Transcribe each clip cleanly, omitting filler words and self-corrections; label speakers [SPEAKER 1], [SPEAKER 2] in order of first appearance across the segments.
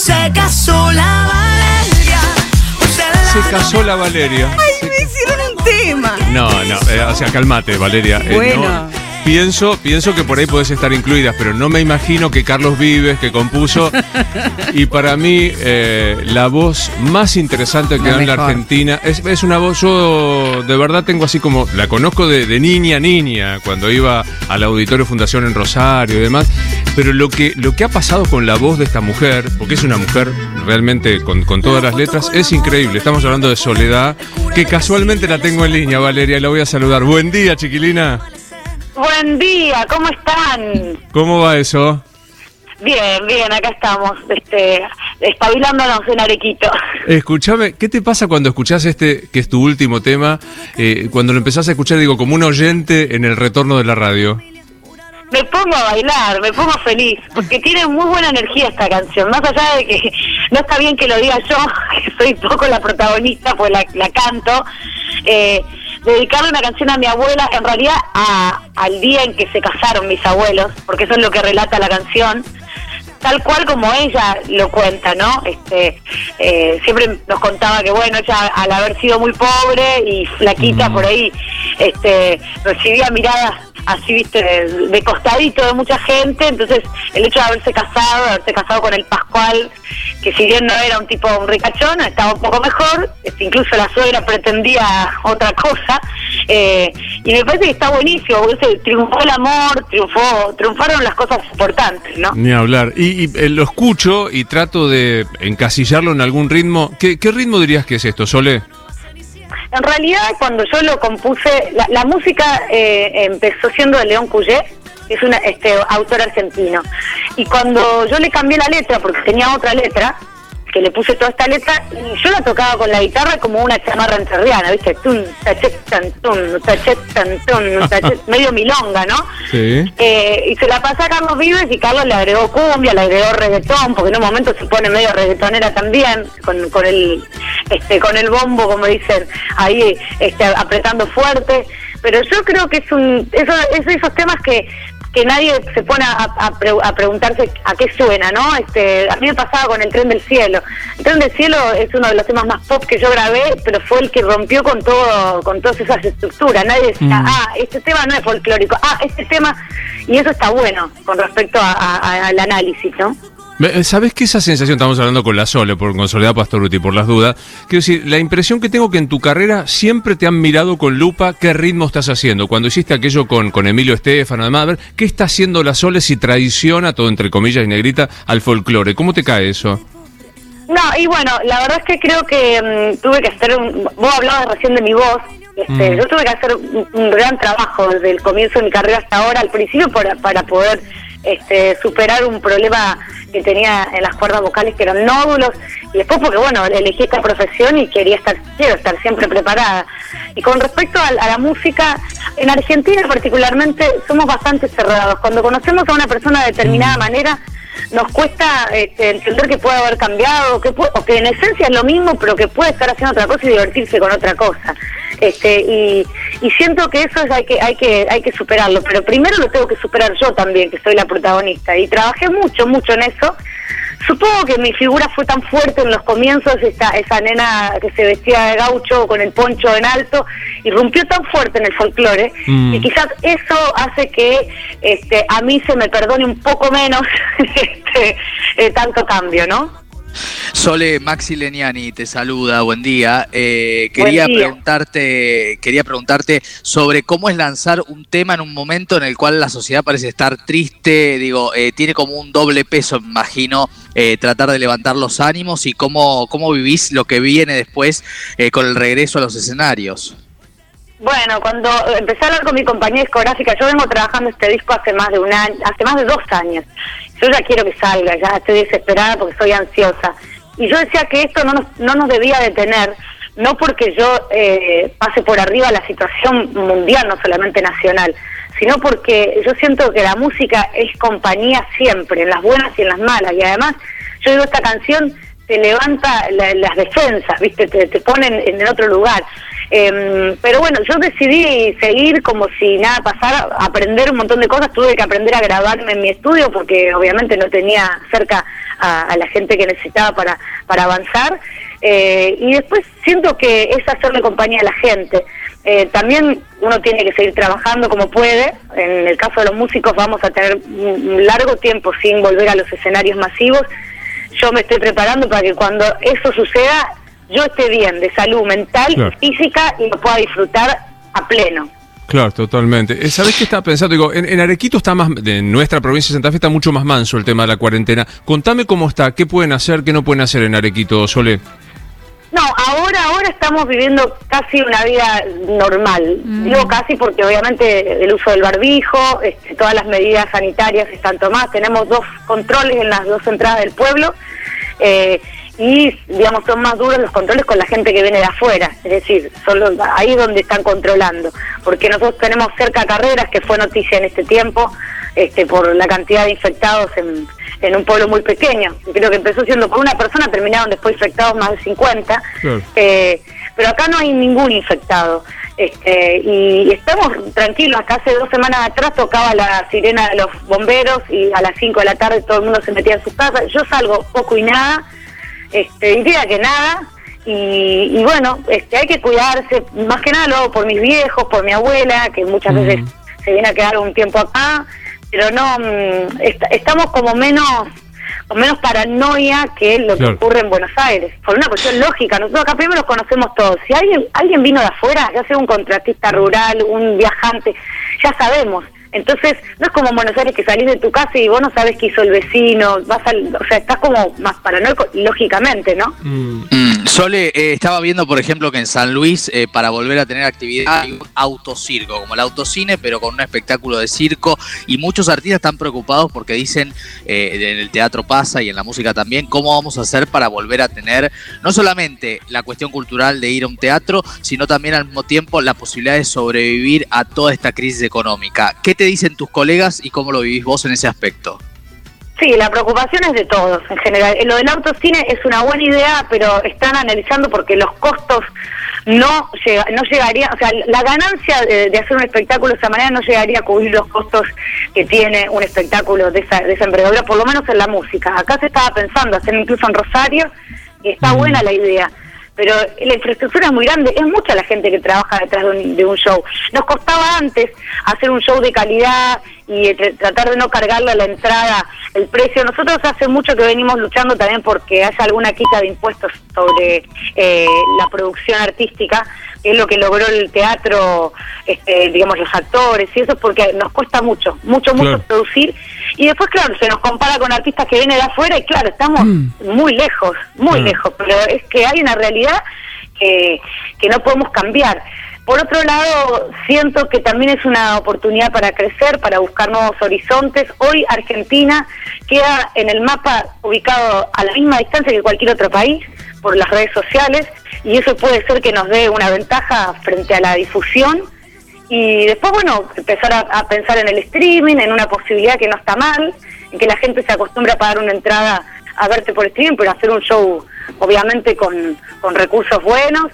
[SPEAKER 1] Se casó la Valeria.
[SPEAKER 2] Se casó la Valeria.
[SPEAKER 3] Ay, me hicieron un tema.
[SPEAKER 2] No, o sea, calmate, Valeria.
[SPEAKER 3] Bueno.
[SPEAKER 2] No, pienso que por ahí podés estar incluidas, pero no me imagino que Carlos Vives, que compuso, y para mí la voz más interesante que da en la Argentina, es una voz, yo de verdad tengo así como, la conozco de niña, cuando iba al Auditorio Fundación en Rosario y demás, pero lo que ha pasado con la voz de esta mujer, porque es una mujer realmente con todas las letras, es increíble. Estamos hablando de Soledad, que casualmente la tengo en línea, Valeria, y la voy a saludar. Buen día, chiquilina.
[SPEAKER 4] Buen día, ¿cómo están?
[SPEAKER 2] ¿Cómo va eso?
[SPEAKER 4] Bien, acá estamos, espabilándonos en Arequito.
[SPEAKER 2] Escúchame, ¿qué te pasa cuando escuchás que es tu último tema? Cuando lo empezás a escuchar, digo, como un oyente en el retorno de la radio.
[SPEAKER 4] Me pongo a bailar, me pongo feliz, porque tiene muy buena energía esta canción, más allá de que no está bien que lo diga yo, que soy poco la protagonista, pues la canto. Dedicarle una canción a mi abuela, en realidad al día en que se casaron mis abuelos, porque eso es lo que relata la canción, tal cual como ella lo cuenta, ¿no? Siempre nos contaba que, bueno, ella al haber sido muy pobre y flaquita por ahí, recibía miradas así, viste, de costadito de mucha gente. Entonces el hecho de haberse casado con el Pascual, que si bien no era un tipo, un ricachón, estaba un poco mejor, incluso la suegra pretendía otra cosa, y me parece que está buenísimo, porque triunfó el amor, triunfaron las cosas importantes, ¿no?
[SPEAKER 2] Ni hablar. Y lo escucho y trato de encasillarlo en algún ritmo. ¿Qué ritmo dirías que es esto, Sole?
[SPEAKER 4] En realidad, cuando yo lo compuse, la música empezó siendo de León Cuyé, que es un autor argentino. Y cuando yo le cambié la letra, porque tenía otra letra, que le puse toda esta letra, y yo la tocaba con la guitarra como una chamarra entrerriana, ¿viste? Tum, tachet, tan, tum, tachet, tan, tum, tachet, medio milonga, ¿no? Sí. Y se la pasé a Carlos Vives, y Carlos le agregó cumbia, le agregó reggaetón, porque en un momento se pone medio reggaetonera también, con el bombo, como dicen, ahí apretando fuerte. Pero yo creo que es esos temas que nadie se pone a preguntarse a qué suena, ¿no? A mí me pasaba con El Tren del Cielo. El Tren del Cielo es uno de los temas más pop que yo grabé, pero fue el que rompió con todas esas estructuras. Nadie decía, este tema no es folclórico, este tema, y eso está bueno con respecto al análisis, ¿no?
[SPEAKER 2] ¿Sabés que esa sensación, estamos hablando con la Sole, con Soledad Pastorutti, por las dudas? Quiero decir, la impresión que tengo que en tu carrera siempre te han mirado con lupa qué ritmo estás haciendo. Cuando hiciste aquello con Emilio Estefano, además, a ver, ¿qué está haciendo la Sole si traiciona, todo entre comillas y negrita, al folclore? ¿Cómo te cae eso?
[SPEAKER 4] No, y bueno, la verdad es que creo que tuve que hacer vos hablabas recién de mi voz. Yo tuve que hacer un gran trabajo desde el comienzo de mi carrera hasta ahora, al principio para poder superar un problema que tenía en las cuerdas vocales, que eran nódulos, y después porque, bueno, elegí esta profesión y quiero estar siempre preparada. Y con respecto a la música, en Argentina particularmente somos bastante cerrados. Cuando conocemos a una persona de determinada manera, nos cuesta entender que puede haber cambiado, o que en esencia es lo mismo, pero que puede estar haciendo otra cosa y divertirse con otra cosa. Y siento que eso hay que superarlo, pero primero lo tengo que superar yo también, que soy la protagonista, y trabajé mucho en eso. Supongo que mi figura fue tan fuerte en los comienzos, esa nena que se vestía de gaucho con el poncho en alto, y rompió tan fuerte en el folclore, y quizás eso hace que a mí se me perdone un poco menos tanto cambio, ¿no?
[SPEAKER 5] Sole, Maxi Leniani te saluda, buen día. Quería preguntarte sobre cómo es lanzar un tema en un momento en el cual la sociedad parece estar triste, tiene como un doble peso, me imagino, tratar de levantar los ánimos, y cómo vivís lo que viene después con el regreso a los escenarios.
[SPEAKER 4] Bueno, cuando empecé a hablar con mi compañía discográfica, yo vengo trabajando este disco hace más de 2 años. Yo ya quiero que salga, ya estoy desesperada porque soy ansiosa. Y yo decía que esto no nos debía detener, no porque yo pase por arriba la situación mundial, no solamente nacional, sino porque yo siento que la música es compañía siempre, en las buenas y en las malas. Y además, yo digo, esta canción te levanta las defensas, ¿viste? Te ponen en otro lugar. Pero bueno, yo decidí seguir como si nada pasara, aprender un montón de cosas. Tuve que aprender a grabarme en mi estudio porque obviamente no tenía cerca a la gente que necesitaba para avanzar. Y después siento que es hacerle compañía a la gente. También uno tiene que seguir trabajando como puede. En el caso de los músicos vamos a tener un largo tiempo sin volver a los escenarios masivos. Yo me estoy preparando para que cuando eso suceda yo esté bien, de salud mental, claro, y física, y lo pueda disfrutar a pleno.
[SPEAKER 2] Claro, totalmente. ¿Sabés qué estaba pensando? Digo, en Arequito está más, en nuestra provincia de Santa Fe está mucho más manso el tema de la cuarentena. Contame cómo está, qué pueden hacer, qué no pueden hacer en Arequito, Sole.
[SPEAKER 4] No, ahora estamos viviendo casi una vida normal. Digo casi porque obviamente el uso del barbijo, todas las medidas sanitarias están tomadas. Tenemos 2 controles en las 2 entradas del pueblo. Y, digamos, son más duros los controles con la gente que viene de afuera, es decir, ahí donde están controlando, porque nosotros tenemos cerca Carreras, que fue noticia en este tiempo, por la cantidad de infectados en un pueblo muy pequeño. Creo que empezó siendo por una persona, terminaron después infectados más de 50, claro. Pero acá no hay ningún infectado. Y estamos tranquilos. Acá hace 2 semanas atrás tocaba la sirena de los bomberos y a las 5 de la tarde todo el mundo se metía en sus casas. Yo salgo poco y nada, diría que nada, y bueno, hay que cuidarse. Más que nada lo hago por mis viejos, por mi abuela, que muchas veces se viene a quedar un tiempo acá, pero no, estamos como menos paranoia que lo que ocurre en Buenos Aires, por una cuestión lógica. Nosotros acá primero los conocemos todos. Si alguien vino de afuera, ya sea un contratista rural, un viajante, ya sabemos. Entonces, no es como en Buenos Aires que salís de tu casa y vos no sabés qué hizo el vecino, o sea, estás como más paranoico, lógicamente, ¿no?
[SPEAKER 5] Sole, estaba viendo, por ejemplo, que en San Luis, para volver a tener actividad, hay un autocirco, como el autocine, pero con un espectáculo de circo, y muchos artistas están preocupados porque dicen, en el teatro pasa y en la música también, ¿cómo vamos a hacer para volver a tener no solamente la cuestión cultural de ir a un teatro, sino también al mismo tiempo la posibilidad de sobrevivir a toda esta crisis económica? ¿Qué te dicen tus colegas y cómo lo vivís vos en ese aspecto?
[SPEAKER 4] Sí, la preocupación es de todos en general. Lo del autocine es una buena idea, pero están analizando porque los costos no llegarían, o sea, la ganancia de hacer un espectáculo de esa manera no llegaría a cubrir los costos que tiene un espectáculo de esa envergadura, por lo menos en la música. Acá se estaba pensando hacer incluso en Rosario, y está buena la idea, pero la infraestructura es muy grande, es mucha la gente que trabaja detrás de un show. Nos costaba antes hacer un show de calidad y tratar de no cargarle a la entrada el precio. Nosotros hace mucho que venimos luchando también porque haya alguna quita de impuestos sobre la producción artística, que es lo que logró el teatro, digamos, los actores y eso, porque nos cuesta mucho producir. Y después, claro, se nos compara con artistas que vienen de afuera y claro, estamos muy lejos, pero es que hay una realidad que no podemos cambiar. Por otro lado, siento que también es una oportunidad para crecer, para buscar nuevos horizontes. Hoy Argentina queda en el mapa ubicado a la misma distancia que cualquier otro país por las redes sociales, y eso puede ser que nos dé una ventaja frente a la difusión. Y después, bueno, empezar a pensar en el streaming, en una posibilidad que no está mal, en que la gente se acostumbra a pagar una entrada a verte por streaming, pero hacer un show, obviamente, con recursos buenos.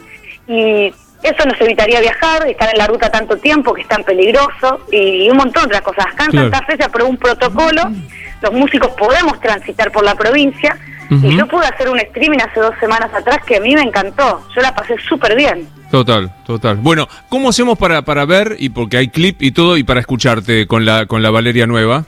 [SPEAKER 4] Y eso nos evitaría viajar, estar en la ruta tanto tiempo, que es tan peligroso, y un montón de otras cosas. Acá en Santa Fe se aprobó un protocolo, los músicos podemos transitar por la provincia, y yo pude hacer un streaming hace 2 semanas atrás que a mí me encantó, yo la pasé súper bien. Total.
[SPEAKER 2] Bueno, ¿cómo hacemos para ver, y porque hay clip y todo, y para escucharte con la Valeria nueva?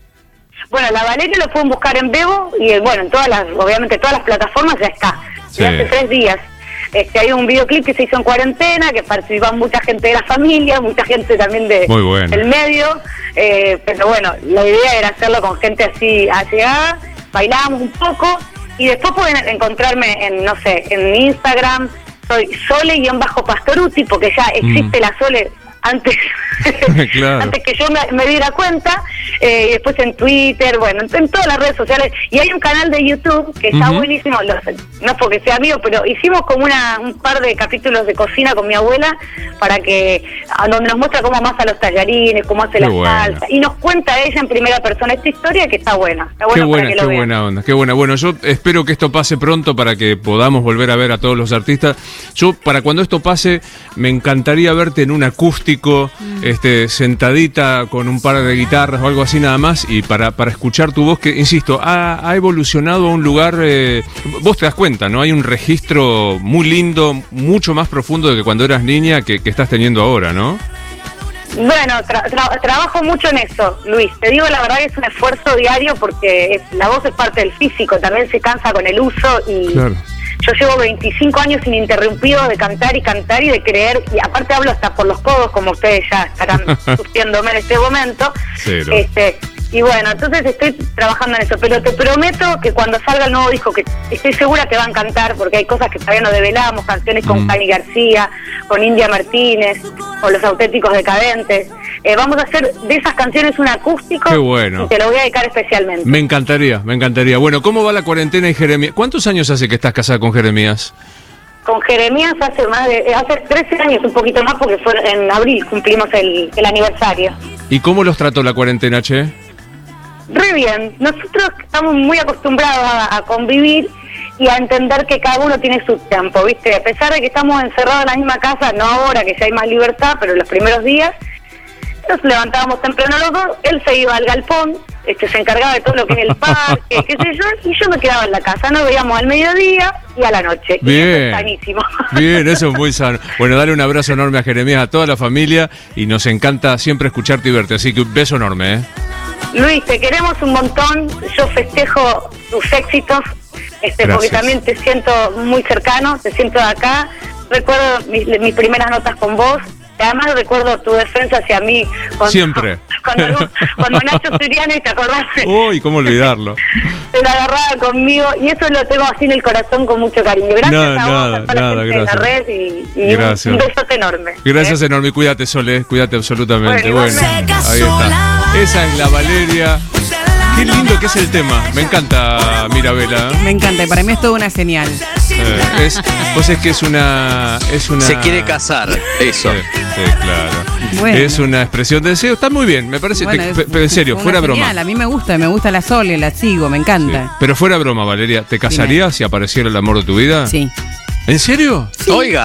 [SPEAKER 4] Bueno, la Valeria lo pueden buscar en Bebo, y bueno, obviamente todas las plataformas ya está, ya hace 3 días. Hay un videoclip que se hizo en cuarentena, que participan mucha gente de la familia, mucha gente también del medio, pero bueno, la idea era hacerlo con gente así allegada, bailábamos un poco, y después pueden encontrarme en Instagram, soy Sole_Pastoruti, porque ya existe la Sole antes, antes que yo me diera cuenta, y después en Twitter, bueno, en todas las redes sociales, y hay un canal de YouTube que está buenísimo, no es porque sea mío, pero hicimos como un par de capítulos de cocina con mi abuela, donde nos muestra cómo amasa los tallarines, cómo hace la salsa, y nos cuenta ella en primera persona esta historia que está buena. Qué
[SPEAKER 2] buena onda, qué buena. Bueno, yo espero que esto pase pronto para que podamos volver a ver a todos los artistas. Yo, para cuando esto pase, me encantaría verte en un acústico acústico, sentadita con un par de guitarras o algo así nada más, y para escuchar tu voz, que, insisto, ha evolucionado a un lugar, vos te das cuenta, ¿no? Hay un registro muy lindo, mucho más profundo de que cuando eras niña que estás teniendo ahora, ¿no?
[SPEAKER 4] Bueno, trabajo mucho en eso, Luis. Te digo la verdad que es un esfuerzo diario porque la voz es parte del físico, también se cansa con el uso y
[SPEAKER 2] claro.
[SPEAKER 4] Yo llevo 25 años ininterrumpidos de cantar y de creer, y aparte hablo hasta por los codos, como ustedes ya estarán sufriéndome en este momento.
[SPEAKER 2] Cero.
[SPEAKER 4] Y bueno, entonces estoy trabajando en eso, pero te prometo que cuando salga el nuevo disco, que estoy segura que van a cantar, porque hay cosas que todavía no develamos, canciones con Cani García, con India Martínez, con Los Auténticos Decadentes. Vamos a hacer de esas canciones un acústico.
[SPEAKER 2] Qué bueno.
[SPEAKER 4] Y te lo voy a dedicar especialmente.
[SPEAKER 2] Me encantaría. Bueno, ¿cómo va la cuarentena y Jeremías? ¿Cuántos años hace que estás casada con Jeremías?
[SPEAKER 4] Con Jeremías hace 13 años, un poquito más, porque fue en abril cumplimos el aniversario.
[SPEAKER 2] ¿Y cómo los trató la cuarentena, che?
[SPEAKER 4] Re bien. Nosotros estamos muy acostumbrados a convivir y a entender que cada uno tiene su tiempo, ¿viste? A pesar de que estamos encerrados en la misma casa, no ahora que ya hay más libertad, pero los primeros días nos levantábamos temprano los dos, él se iba al galpón, se encargaba de todo lo que es el parque, qué sé yo, y yo me quedaba en la casa. Nos veíamos al mediodía y a la noche.
[SPEAKER 2] Bien.
[SPEAKER 4] Y eso es sanísimo.
[SPEAKER 2] Bien, eso es muy sano. Bueno, dale un abrazo enorme a Jeremías, a toda la familia, y nos encanta siempre escucharte y verte, así que un beso enorme, ¿eh?
[SPEAKER 4] Luis, te queremos un montón, yo festejo tus éxitos, porque también te siento muy cercano, te siento de acá, recuerdo mis primeras notas con vos, además recuerdo tu defensa hacia mí
[SPEAKER 2] siempre.
[SPEAKER 4] Cuando Nacho Siriani, ¿te acordás?
[SPEAKER 2] Uy, ¿cómo olvidarlo?
[SPEAKER 4] Se la agarraba conmigo y eso lo tengo así en el corazón con mucho cariño. Gracias a vos, a toda la gente de la red y un besote enorme.
[SPEAKER 2] Gracias enorme, cuídate, Sole, cuídate absolutamente. Bueno, ahí está. Esa es la Valeria. Qué lindo que es el tema. Me encanta, Mirabela.
[SPEAKER 3] Me encanta, y para mí es toda una señal.
[SPEAKER 2] Pues es que es una...
[SPEAKER 5] Se quiere casar, eso.
[SPEAKER 2] Sí, claro.
[SPEAKER 3] Bueno.
[SPEAKER 2] Es una expresión de deseo. Está muy bien, me parece.
[SPEAKER 3] Bueno,
[SPEAKER 2] pero en serio, fuera broma.
[SPEAKER 3] A mí me gusta la Sole, la sigo, me encanta.
[SPEAKER 2] Sí. Pero fuera broma, Valeria, ¿te casarías si apareciera el amor de tu vida?
[SPEAKER 3] Sí.
[SPEAKER 2] ¿En serio?
[SPEAKER 5] Sí. Oiga.